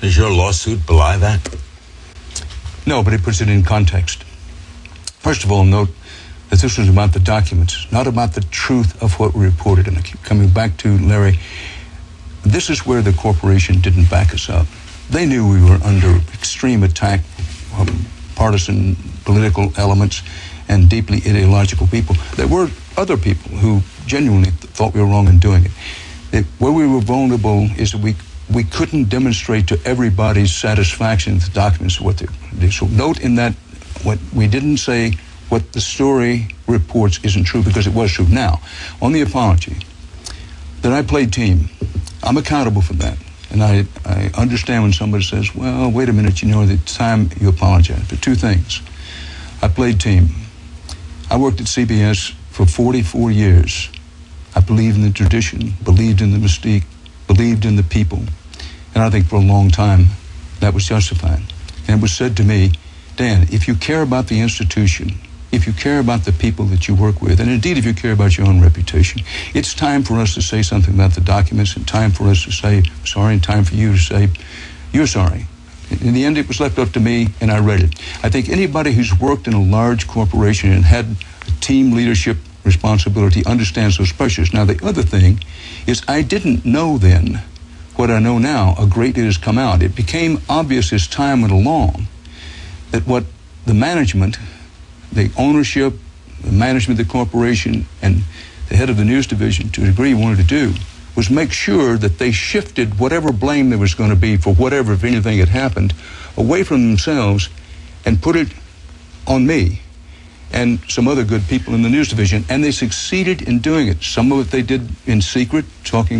Does your lawsuit belie that? No, but it puts it in context. First of all, note that this was about the documents, not about the truth of what we reported. And I keep coming back to Larry. This is where the corporation didn't back us up. They knew we were under extreme attack from partisan political elements and deeply ideological people. There were other people who genuinely thought we were wrong in doing it. Where we were vulnerable is that we couldn't demonstrate to everybody's satisfaction the documents what they did. So note in that what we didn't say what the story reports isn't true, because it was true. Now, on the apology, that I played team, I'm accountable for that. And I understand when somebody says, well, wait a minute, at the time you apologize. But two things. I played team. I worked at CBS for 44 years. I believed in the tradition, believed in the mystique, believed in the people. And I think for a long time, that was justified. And it was said to me, Dan, if you care about the institution, if you care about the people that you work with, and indeed if you care about your own reputation, it's time for us to say something about the documents, and time for us to say sorry, and time for you to say you're sorry. In the end, it was left up to me, and I read it. I think anybody who's worked in a large corporation and had team leadership responsibility understands those pressures. Now, the other thing is I didn't know then what I know now. A great deal has come out. It became obvious as time went along that what the management, the ownership, the management of the corporation, and the head of the news division, to a degree, wanted to do was make sure that they shifted whatever blame there was going to be for whatever, if anything, had happened, away from themselves and put it on me and some other good people in the news division. And they succeeded in doing it. Some of it they did in secret, talking